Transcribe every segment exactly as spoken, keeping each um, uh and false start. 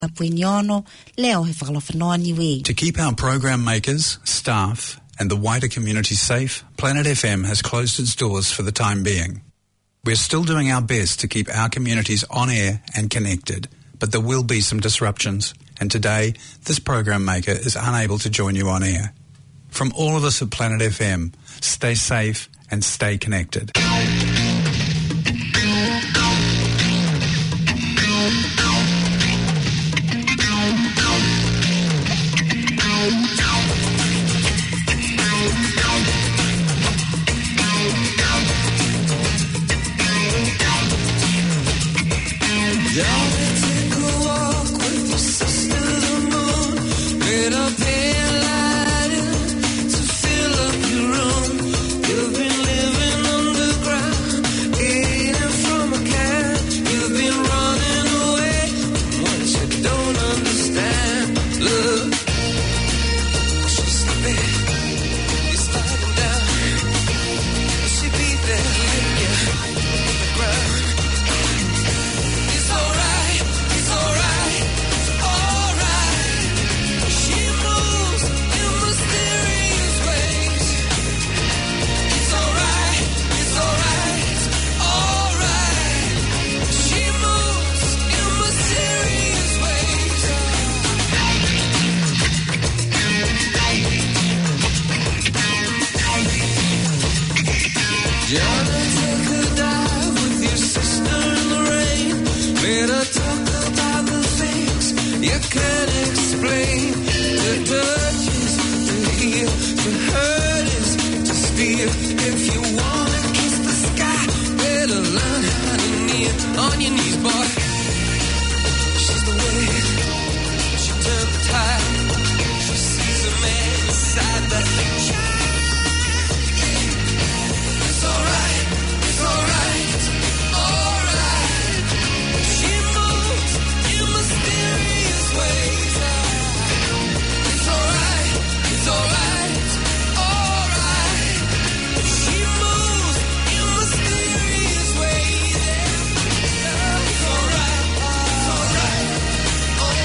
Puignono, leo he whakalawhanoa niwe. To keep our program makers, staff and the wider community safe, Planet F M has closed its doors for the time being. We're still doing our best to keep our communities on air and connected, but there will be some disruptions, and today this program maker is unable to join you on air. From all of us at Planet F M, stay safe and stay connected. All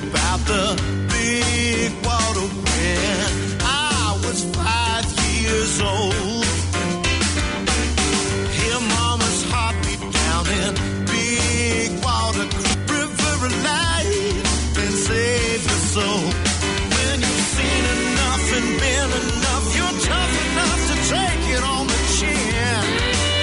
about the big water when I was five years old. Hear mama's heartbeat down in big water, river of life, and save your soul. When you've seen enough and been enough, you're tough enough to take it on the chin.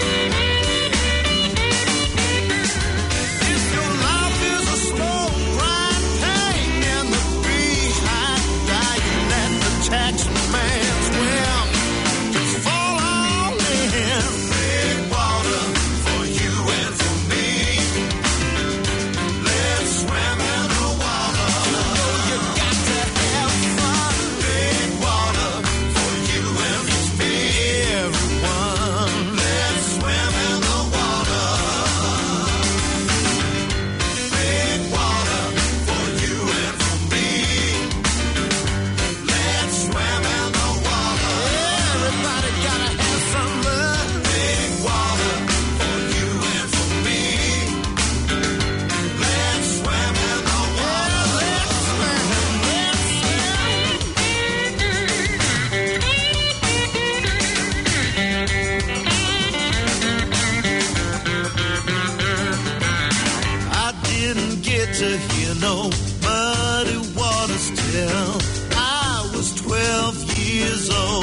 To hear no muddy waters till I was twelve years old.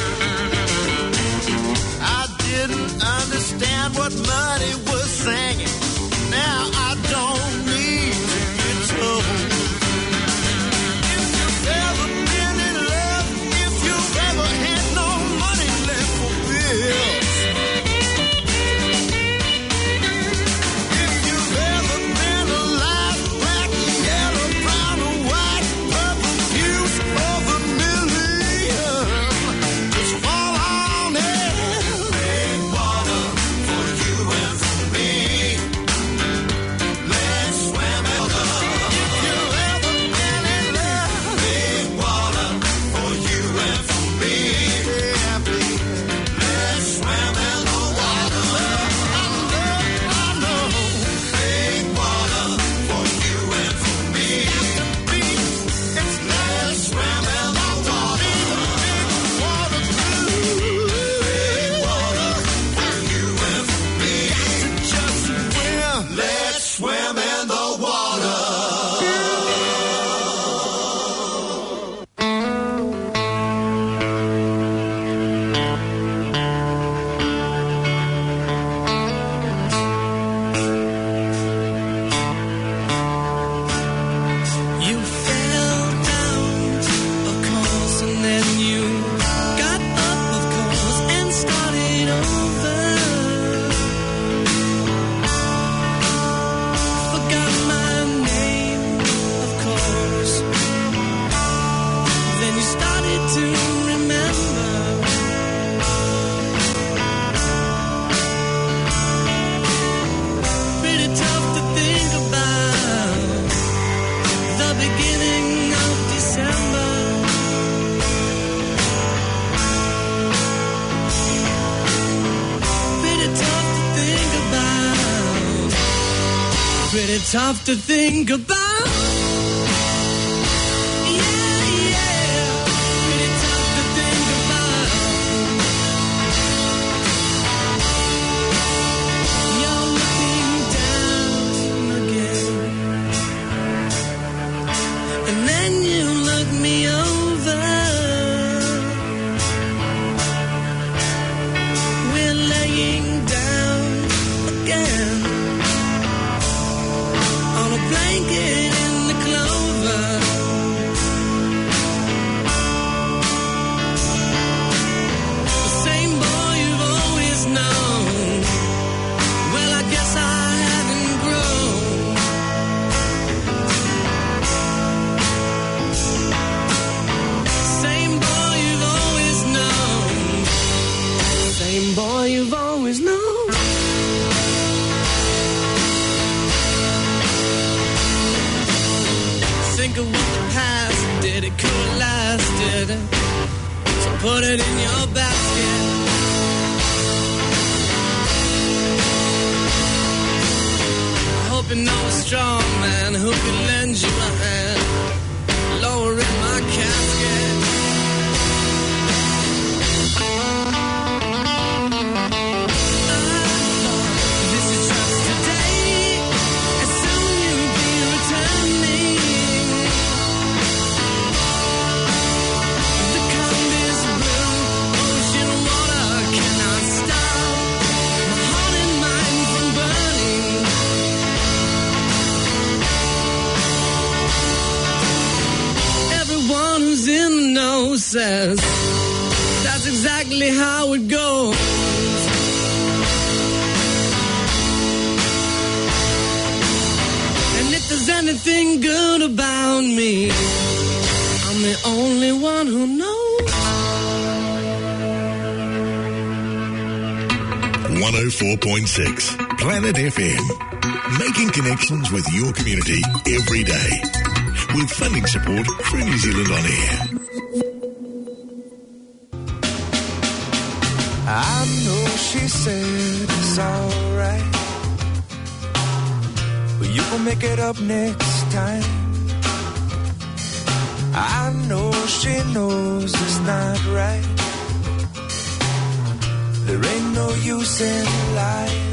I didn't understand what muddy was singing. Now I don't need to be told. If you've ever been in love, if you've ever had no money left for bills, tough to think about. Put it in your basket. I hope you know a strong man who can lend you a hand. says that's exactly how it goes. And if there's anything good about me, I'm the only one who knows. one oh four point six Planet F M. Making connections with your community every day. With funding support from New Zealand On Air. I know she said it's alright, but you will make it up next time. I know she knows it's not right. There ain't no use in lying.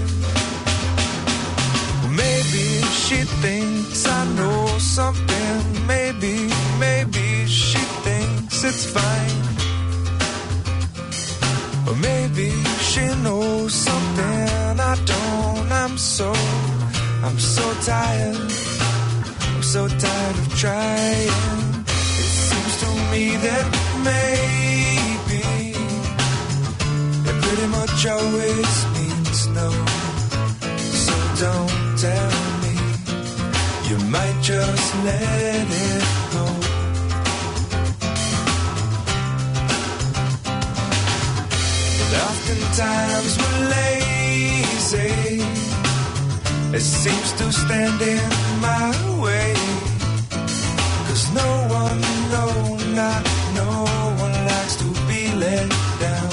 Maybe she thinks I know something. Maybe, maybe she thinks it's fine. Or maybe she knows something I don't. I'm so, I'm so tired. I'm so tired of trying. It seems to me that maybe it pretty much always means no. So don't tell me, you might just let it go. And oftentimes we're lazy, it seems to stand in my way. Cause no one, no, not no one likes to be let down.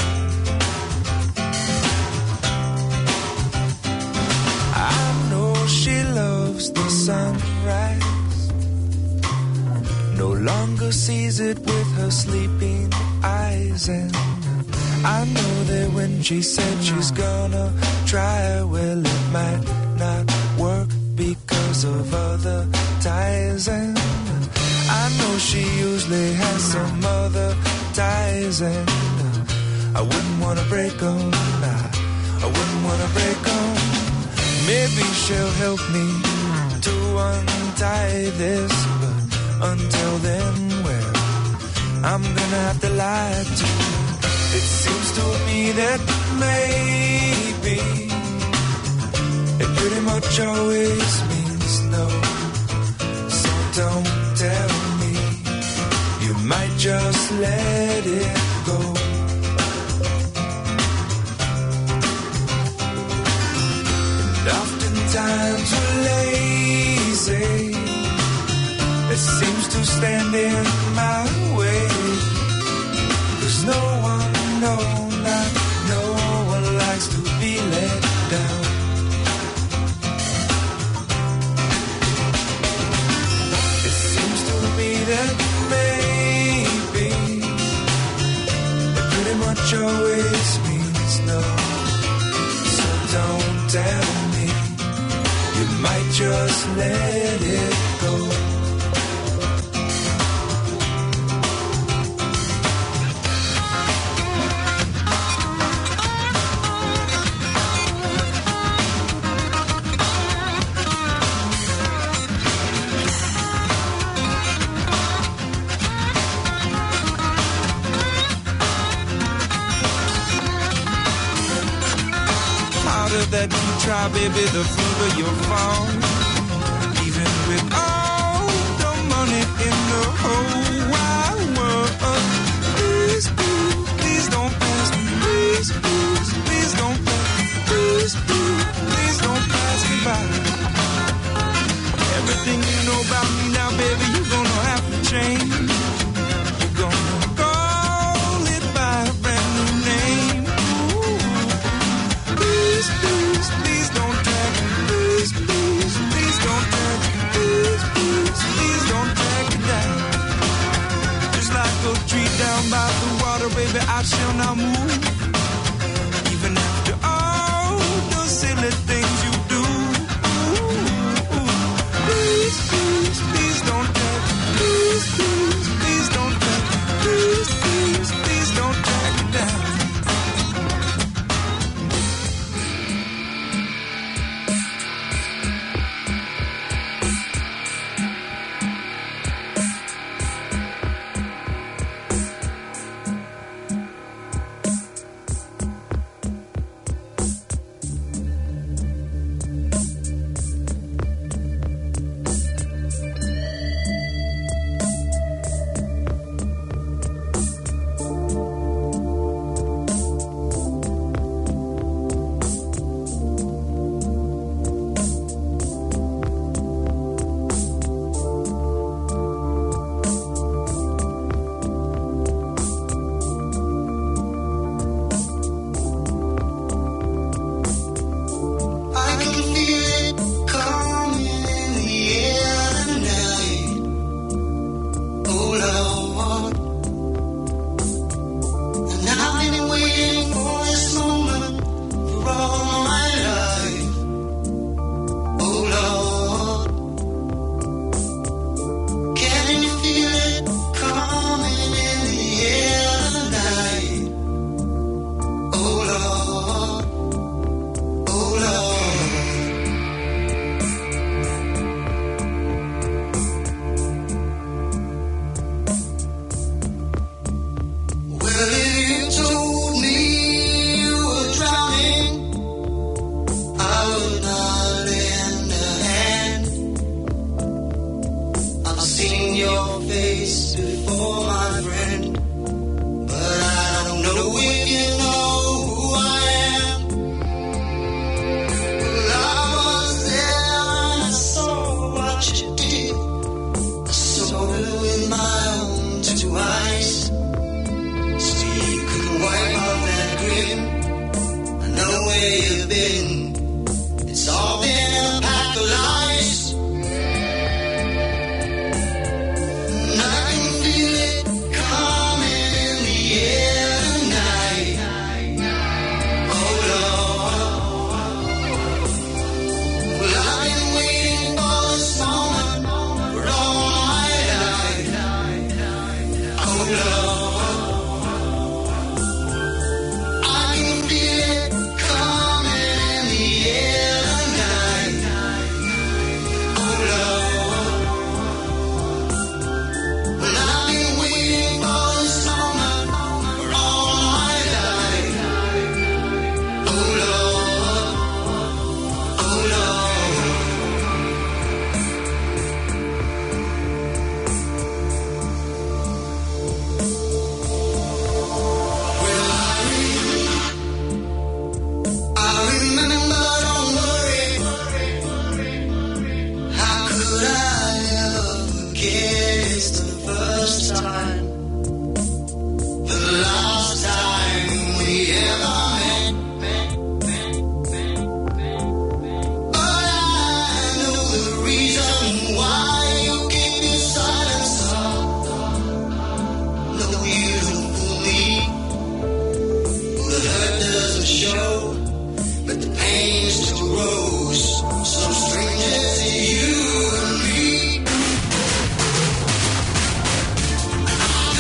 She loves the sunrise, no longer sees it with her sleeping eyes. And I know that when she said she's gonna try, well, it might not work because of other ties. And I know she usually has some other ties, and I wouldn't wanna break them, nah, I wouldn't wanna break them. Maybe she'll help me to untie this, but until then, well, I'm gonna have to lie to you. It seems to me that maybe it pretty much always means no. So don't tell me, you might just let it go. Oftentimes we're lazy, it seems to stand in my way. Cause no one, no, not no one likes to be let down. It seems to me that maybe it pretty much always means no. So don't tell me, you might just let it go. That you try, baby, the further you'll fall. Even with all the money in the whole wide world. Please, please, please don't pass me. Please, please, please don't pass me. Please, please, please don't pass me by. Everything you know about me now, baby, you're gonna have to change. You're gonna call it by a brand new name. Ooh. Please, please, please don't drag me. Please, please, please don't drag me. Please, please, please don't drag me down. Just like a tree down by the water, baby, I shall not move. Even after all the silly things you do. Ooh, ooh. Please, please, please don't drag me. Please, please, please don't drag me. Please, please, please don't drag me down. Lord. And I've been waiting for this moment for all my life. Oh Lord, can you feel it coming in the air tonight? Oh Lord, oh Lord. Well, if you told me you were drowning, I would not lend a hand. I've seen your face before, my friend, but I don't know if you know who I am. Well, I was there and I saw what you did. I saw it with my own two eyes. So you couldn't wipe off that grin. I know where you've been. It's all been a pack of lies. And I can feel it coming in the air tonight. Oh Lord. Well, I've been waiting for this moment for all my life. Oh Lord. I can feel it coming in the air tonight. Oh Lord. Well, I've been waiting for this moment for all my life. Oh Lord. Oh Lord. Well, I remember, don't worry. How could I ever forget? It's the first time, the last time we ever met. But I know the reason why you keep your silence up. No, you don't fool me. The hurt doesn't show, but the pain still grows. So strangers to you and me. I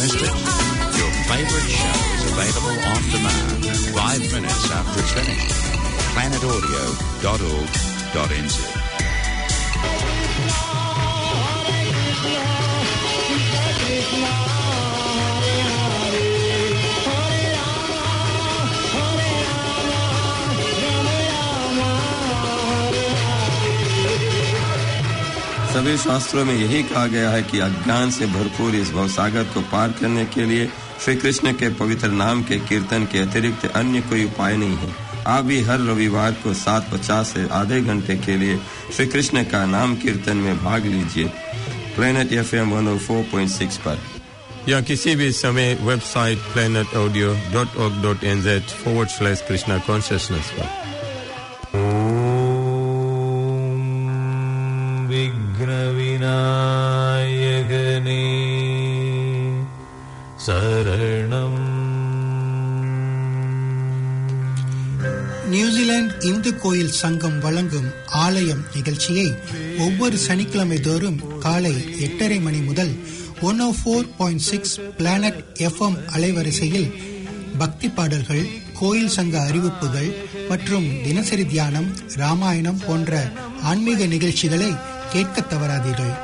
missed it. Your favorite show is available on demand five minutes after it's finished. planet audio dot org dot n z. सभी शास्त्रों में यही कहा गया है कि अज्ञान से भरपूर इस भवसागर को पार करने के लिए श्री कृष्ण के पवित्र नाम के कीर्तन के अतिरिक्त अन्य कोई उपाय नहीं है। आप भी हर रविवार को सात पचास से आधे घंटे के लिए श्री कृष्ण का नाम कीर्तन में भाग लीजिए planet FM one oh four point six पर या किसी भी समय website planet audio dot org dot n z forward slash Krishna consciousness पर। நியூசிலாந்து இந்து கோயில் சங்கம் வழங்கும் ஆலயம் நிகழ்ச்சியை ஒவ்வொரு சனிக்கிழமை தோறும் காலை எட்டரை மணி முதல் one oh four point six planet FM அலைவரிசையில் பக்தி பாடல்கள், கோயில் சங்க அறிவிப்புகள் மற்றும் தினசரி தியானம், ராமாயணம் போன்ற ஆன்மீக நிகழ்ச்சிகளை கேட்க தவறாதீர்கள்.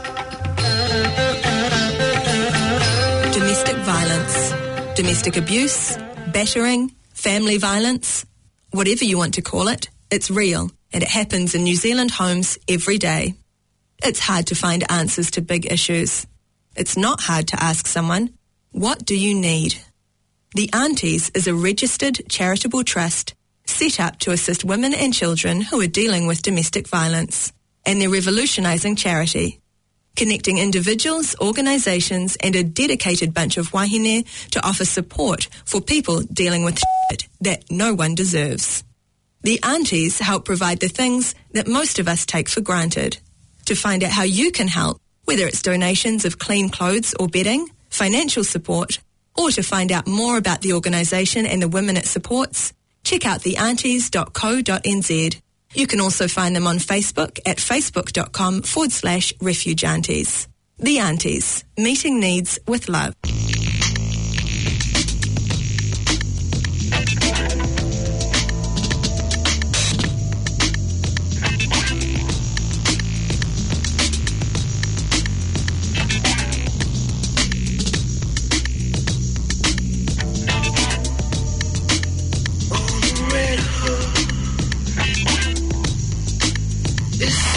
Domestic violence, domestic abuse, battering, family violence, whatever you want to call it, it's real and it happens in New Zealand homes every day. It's hard to find answers to big issues. It's not hard to ask someone, what do you need? The Aunties is a registered charitable trust set up to assist women and children who are dealing with domestic violence, and they're revolutionising charity, connecting individuals, organisations and a dedicated bunch of wahine to offer support for people dealing with shit that no one deserves. The Aunties help provide the things that most of us take for granted. To find out how you can help, whether it's donations of clean clothes or bedding, financial support, or to find out more about the organisation and the women it supports, check out the aunties dot co dot n z. You can also find them on Facebook at facebook.com forward slash refuge aunties. The Aunties, meeting needs with love.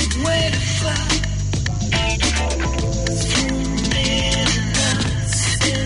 It's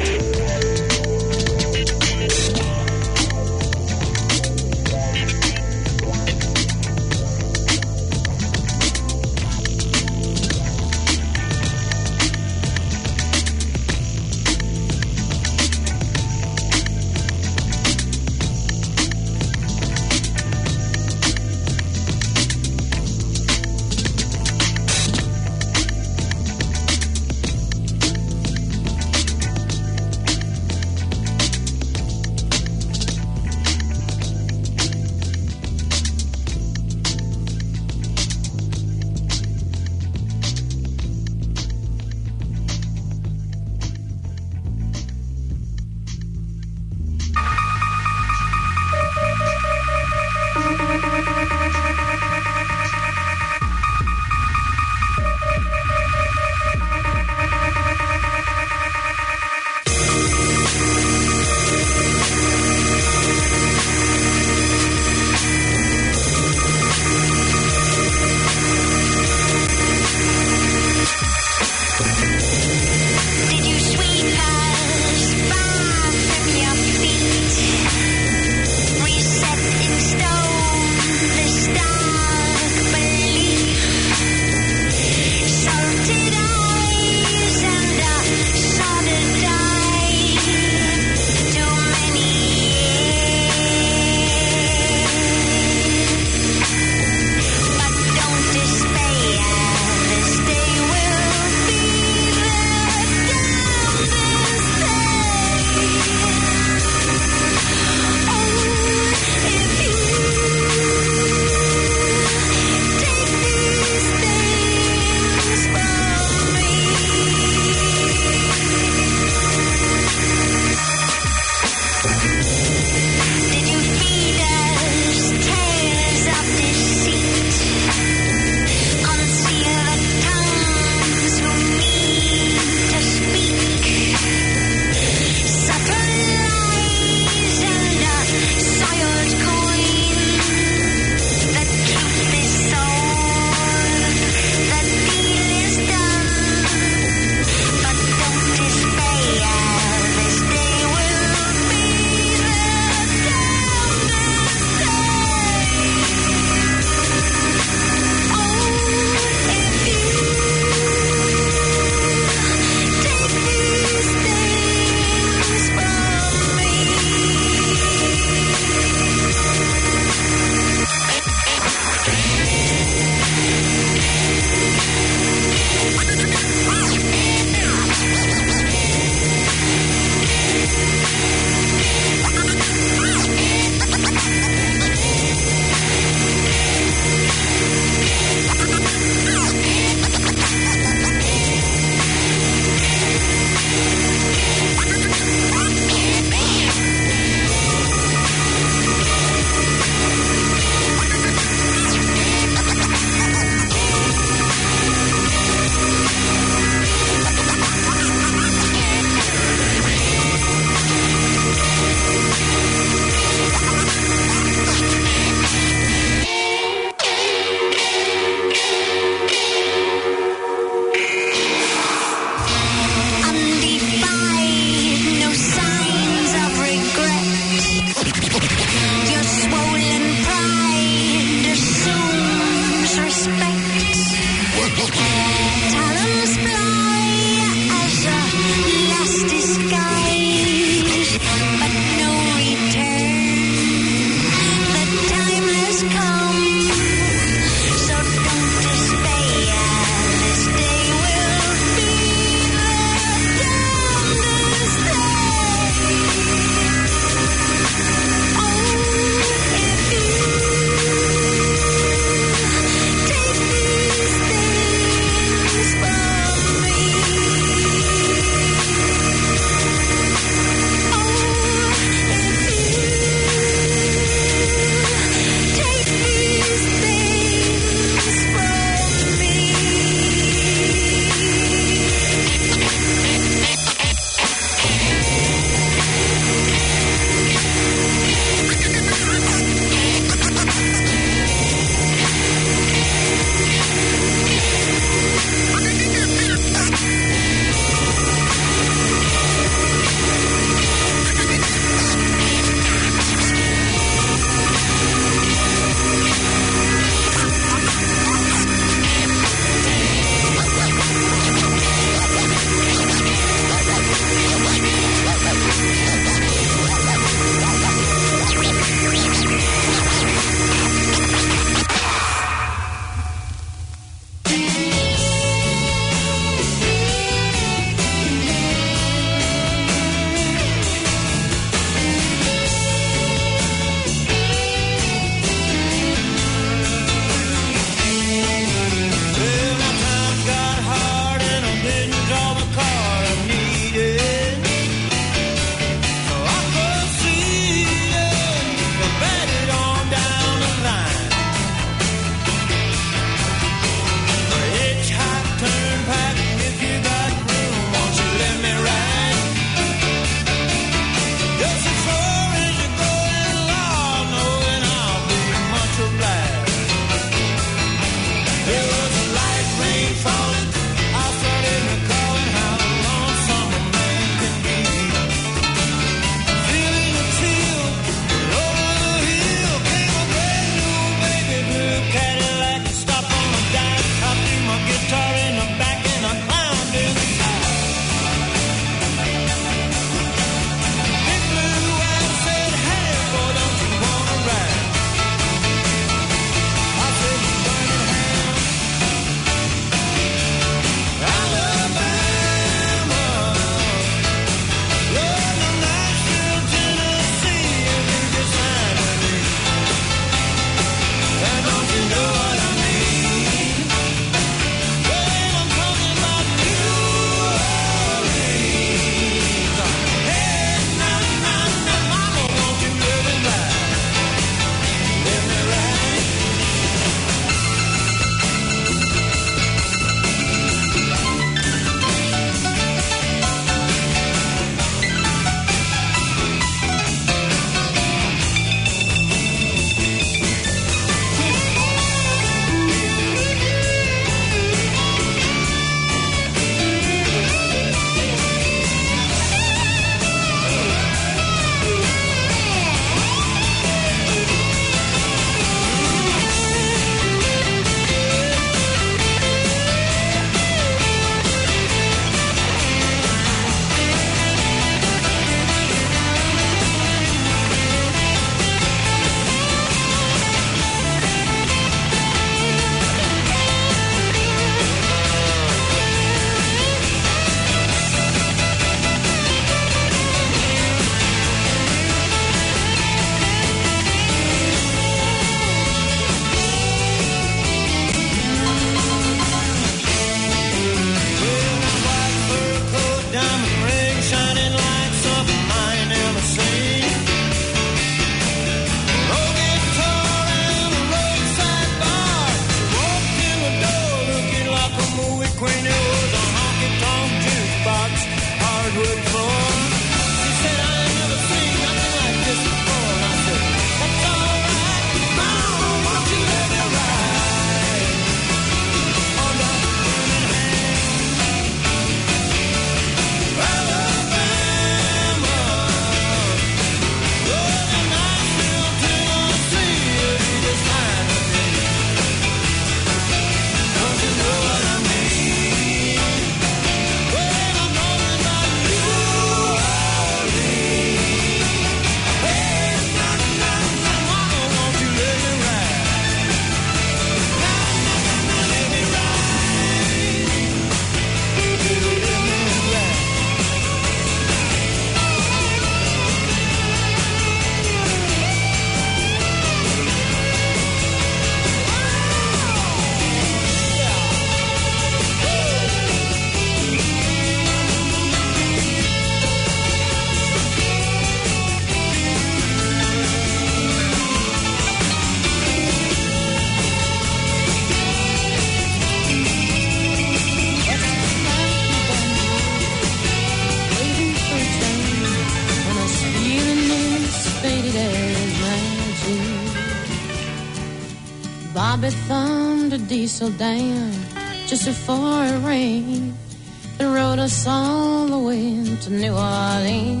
Bobby thumbed a diesel down just before it rained and rode us all the way to New Orleans.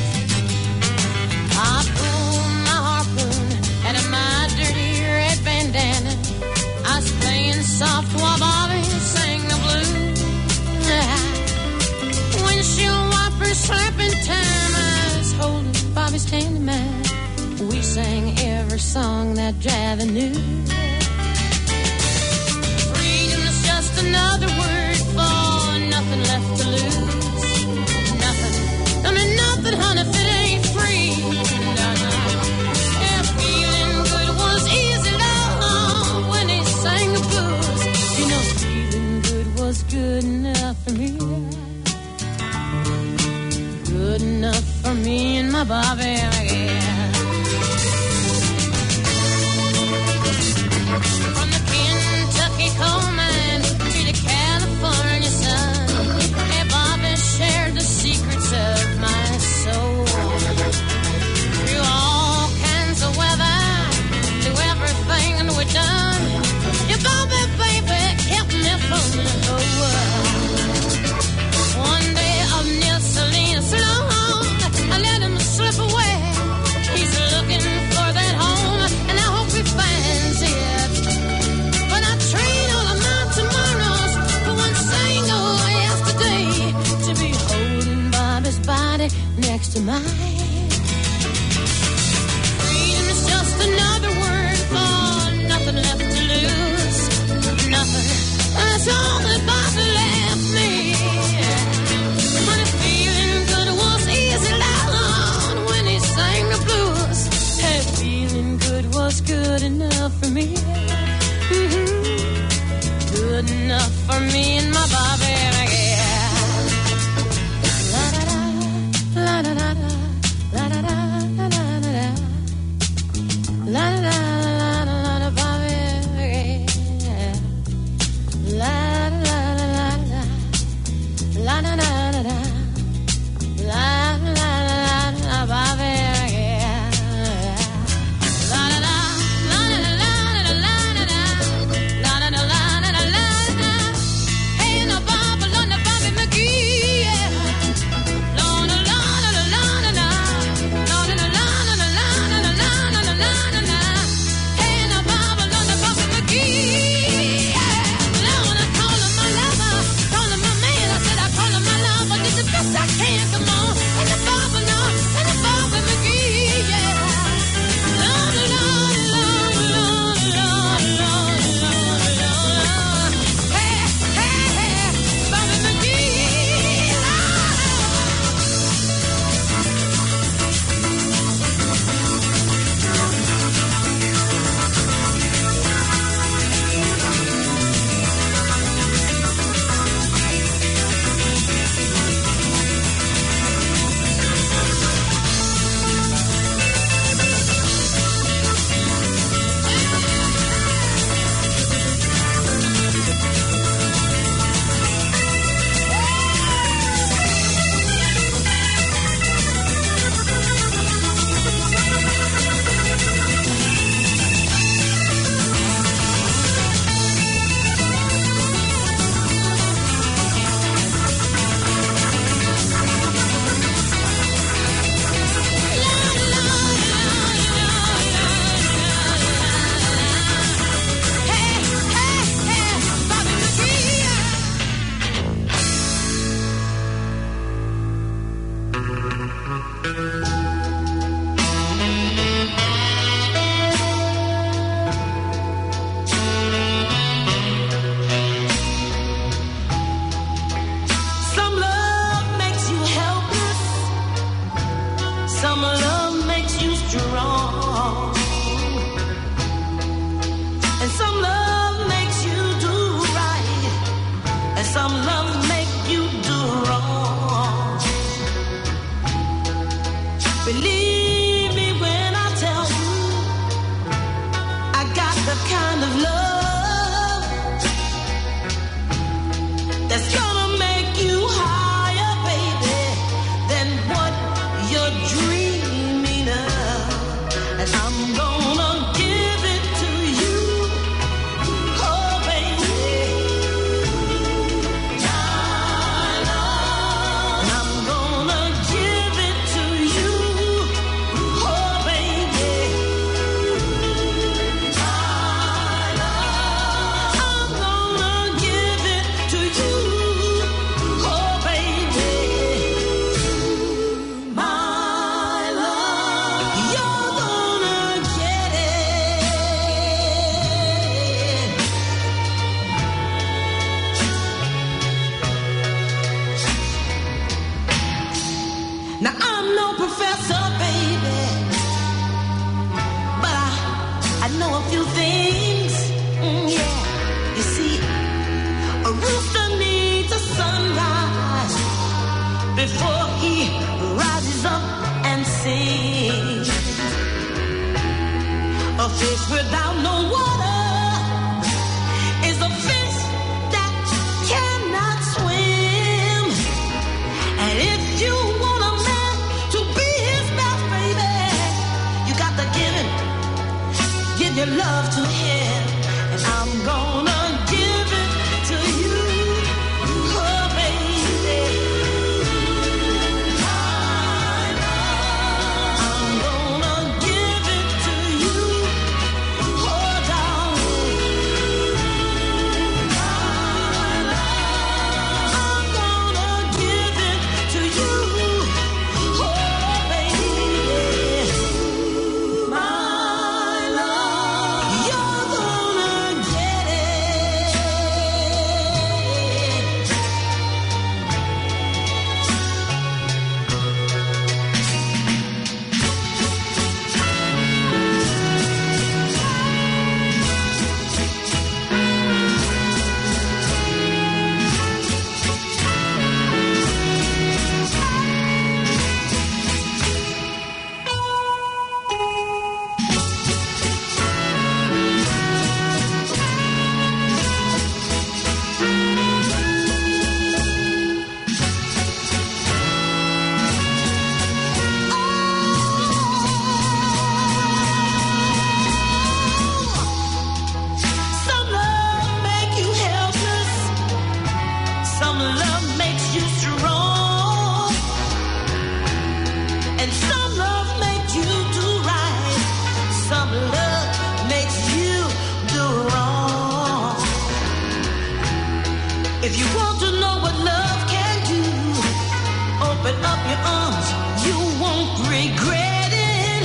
I pulled my harpoon out of my dirty red bandana. I was playing soft while Bobby sang the blues. Windshield wipers slapping time, I was holding Bobby's hand in mine. We sang every song that Javi knew. Freedom's just another word for nothing left to lose. Nothing, I mean nothing, honey, if it ain't free. No, no. Yeah, feeling good was easy, love, when he sang the blues. You know, feeling good was good enough for me. Good enough for me and my Bobby, yeah. From the Kentucky coal mine to the California sun, hey, Bobby shared the secrets of my soul. Through all kinds of weather, through everything we've done, your Bobby, baby, kept me from the whole world. One day of near Salinas long, I let him slip away. He's looking for that home, and I hope he finds it. But I trade all of my tomorrows for one single yesterday, to be holding Bobby's body next to mine. Freedom is just another word for nothing left to lose. Nothing, that's all that Bobby left me. When the feeling good was easy, loud when he sang the blues. Hey, feeling good was good enough for me. Mm-hmm. Good enough for me and my Bobby, yeah. La da da, la da da da, la da da, la da da da, la da da, la da Bobby, yeah. La da da da da, la da da da, la da da da, Bobby, yeah. La da da, la da da, la da da, la da da, la da da. Hey, no Bobby, no Bobby McGee, yeah. La da la da la da da, la da da la da la da la da la da. Hey, no Bobby, no Bobby McGee, yeah. I wanna call him my lover, call him my man. I said I call him my lover, did the best I can. Come on, and the Bobby, no, and the Bobby McGee, yeah. La da la la la la la la la la. Hey, hey, hey, Bobby McGee, Some love makes you helpless. Some love makes you strong. And some love makes you do right. And some love makes you do wrong. Believe me when I tell you, I got the kind of love that's gonna make you higher, baby, than what you're dreaming of. And I'm gonna give it to you Now I'm no professor, baby, but I, I know a few things. Mm, yeah, you see, a rooster needs a sunrise before he rises up and sings. A fish without no water is a fish that cannot swim. And if you want a man to be his best, baby, you got to give him, give your love to him. And I'm gonna give it to you, oh baby. I'm gonna give it to you, oh darling. I'm gonna give it to you, oh baby. My love, you're gonna get it. Some love make you helpless. Some love makes you strong. And some love make you do right. Some love makes you do wrong. If you want to know what love can do, open up your arms. You won't regret it.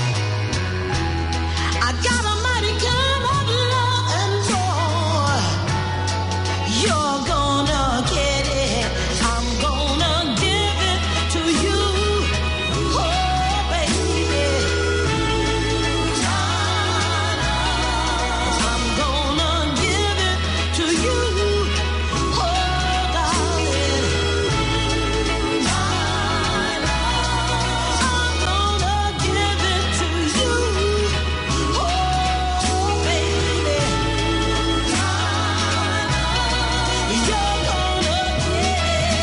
I got a mighty kind of love and joy. You're gonna get it. I'm gonna give it to you, oh baby. I'm gonna give it to you, oh darling. I'm gonna give it to you, oh baby. You're gonna get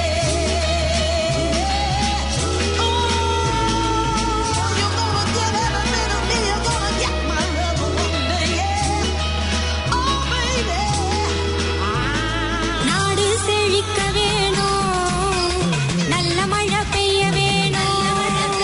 it. Oh, you're gonna get every bit of me. You're gonna get my love one day, yeah. Oh, baby. நாடு செழிக்க வேணும், நல்ல மழை பெய்ய வேணும்,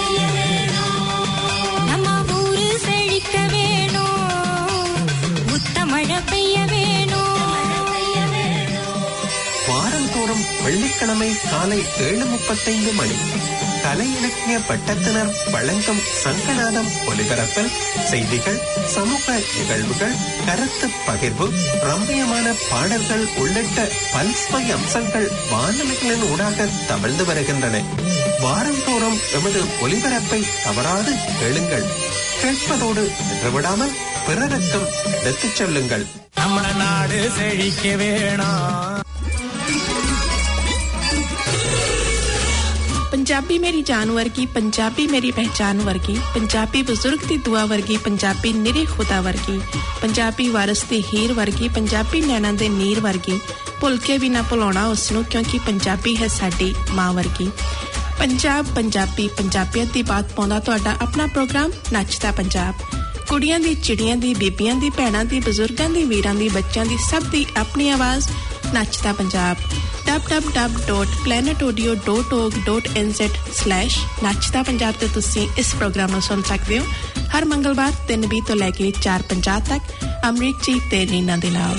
நம்ம ஊரு செழிக்க வேணும், முத்த மழை பெய்ய வேணும். வாரந்தோறும் வெள்ளிக்கிழமை காலை ஏழு முப்பத்தைந்து மணி கலை இலக்கிய பட்டத்தினர் வழங்கும் சங்கநாதம் ஒலிபரப்பில் செய்திகள், சமூக நிகழ்வுகள், கருத்து பகிர்வு, ரம்மியமான பாடல்கள் உள்ளிட்ட பல்சுவை அம்சங்கள் வானொலிகளின் ஊடாக தவழ்ந்து வருகின்றன. வாரந்தோறும் எமது ஒலிபரப்பை தவறாது கேளுங்கள். கேட்பதோடு நின்றுவிடாமல் பிறருக்கும் எடுத்துச் சொல்லுங்கள். நம்ம நாடு செழிக்க வேணும். पंजाबी मेरी जान वर्गी, पंजाबी मेरी पहचान वर्गी, पंजाबी बुजुर्ग दी दुआ वर्गी, पंजाबी निरे खुदा वर्गी, पंजाबी वारस दी हीर वर्गी, पंजाबी नैना दे नीर वर्गी, भुल के भी ना भुलाउणा उसनू क्योंकि पंजाबी है साडी मां वर्गी। पंजाब पंजाबी पंजाबियत दी बात पाउंदा तुहाडा अपना प्रोग्राम नचदा पंजाब। कुड़ियां दी, चिड़ियां दी, बीबियां दी, भैणां दी, बजुर्गां दी, वीरां दी, बच्चों दी, सब दी अपनी आवाज Nachda Punjab. W W W dot planet audio dot org dot n z slash Nachda Punjab ते तुसीं इस प्रोग्राम ਨੂੰ ਸੁਣ ਸਕਦੇ ਹੋ हर मंगलवार तीन बीस ਤੋਂ ਲੈ ਕੇ चार पचास तक अमरीक जी ते रीना ਦੇ ਨਾਲ।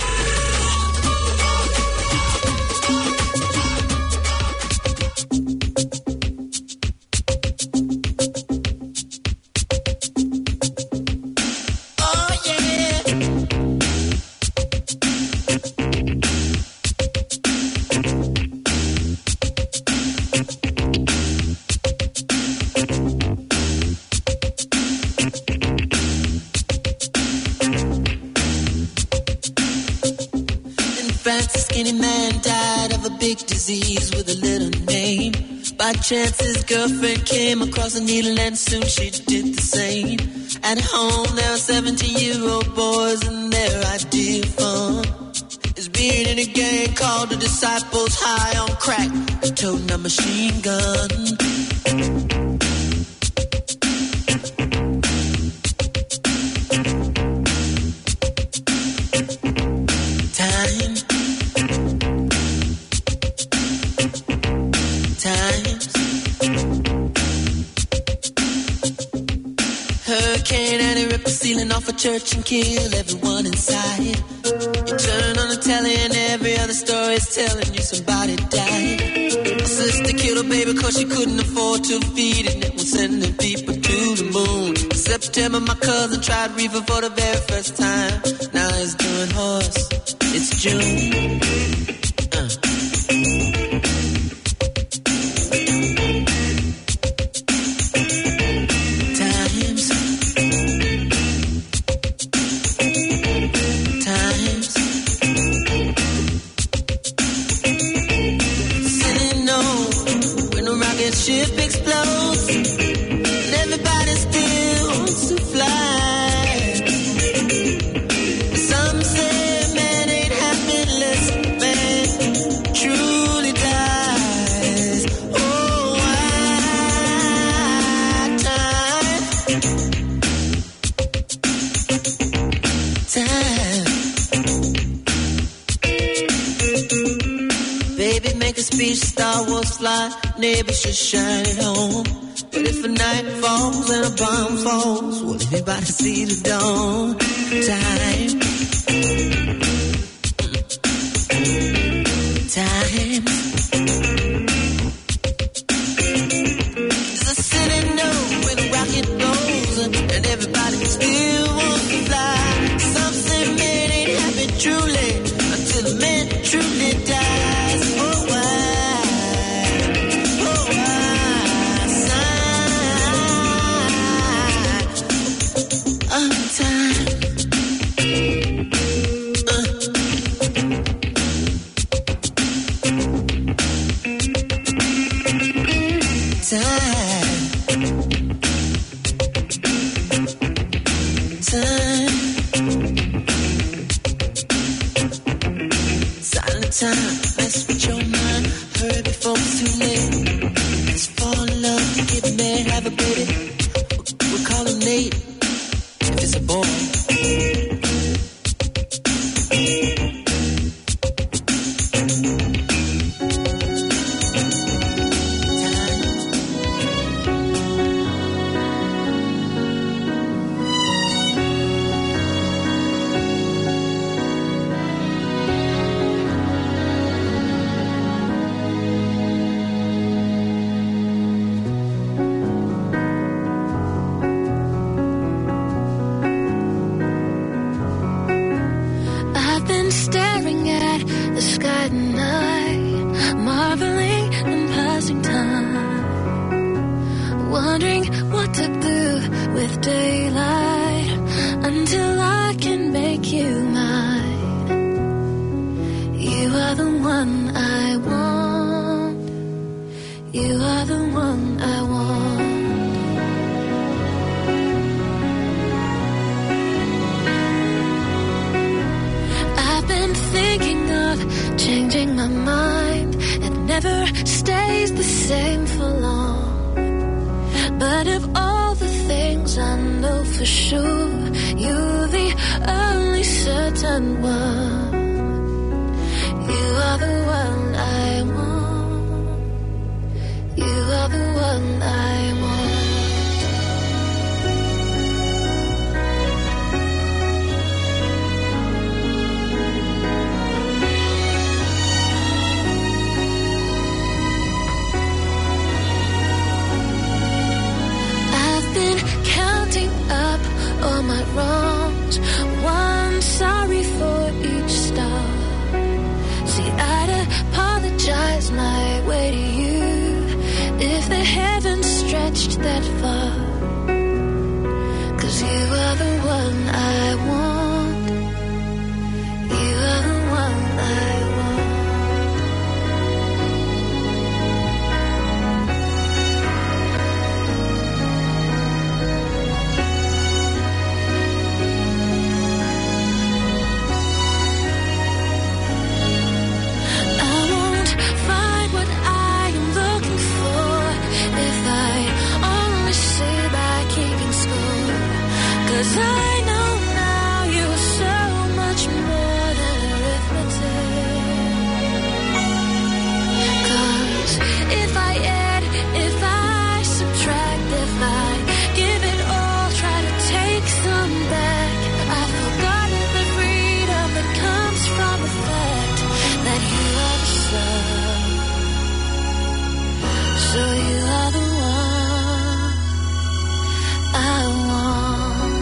big disease with a little name. By chance his girlfriend came across a needle and soon she did the same. At home there are seventeen-year-old boys and their idea of fun is being in a gang called the Disciples, high on crack, toting a machine gun. Time, times, hurricane and it rip the ceiling off a church and kill everyone inside. You turn on the telly and every other story is telling you somebody died. My sister killed her baby cause she couldn't afford to feed it, and it was sending people to the moon. In September my cousin tried reefer for the very first time. Now he's doing horse. It's June. Uh. Times, times, sitting on when a rocket ship explodes, and everybody still wants to fly. Some say man ain't happy unless man truly dies. Oh, why time, time. Baby, make a speech, Star Wars fly, neighbors should shine it home. But if a night falls and a bomb falls, will anybody see the dawn? Time, time. Does the city know when a rocket goes and everybody still wants to fly? Some say man ain't happy truly until the man truly dies. Oh, why? Oh, why? Sigh. Oh, time. Time, mess with your mind, hurry before it's too late. Let's fall in love, get married, have a baby. We'll call him Nate, if it's a boy. So you are the one I want.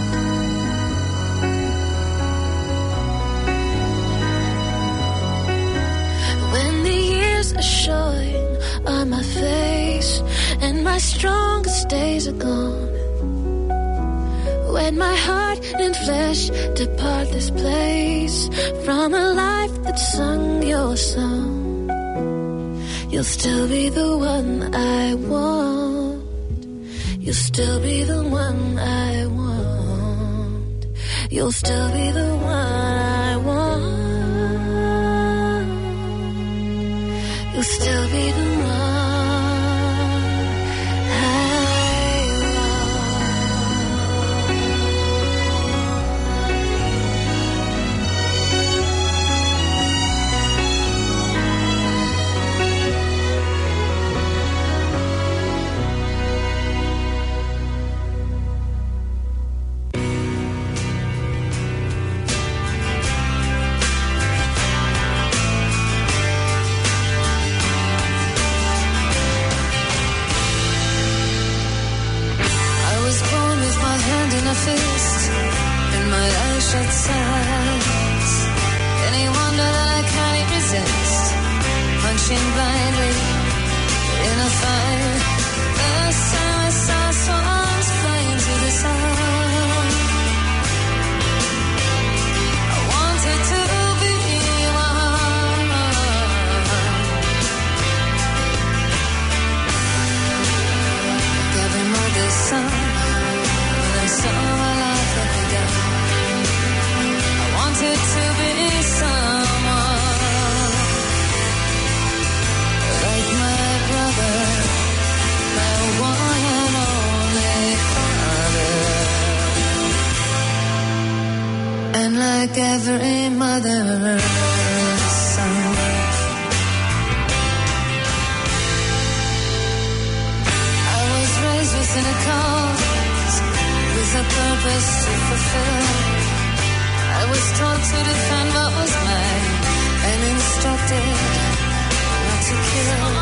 When the years are showing on my face and my strongest days are gone, when my heart and flesh depart this place from a life that sung your song, you'll still be the one I want. You'll still be the one I want. You'll still be the one I want. You'll still be the one. Fist and my eyes shut sides. Any wonder that I can't resist punching blindly in a fight. First time I saw swans flying to the sun, I wanted to be one. Like every mother's son, so my life had begun. I wanted to be someone like my brother, my one and only father, and like every mother's son. I was raised within a cult with a purpose to fulfill. I was taught to defend what was mine and instructed not to kill.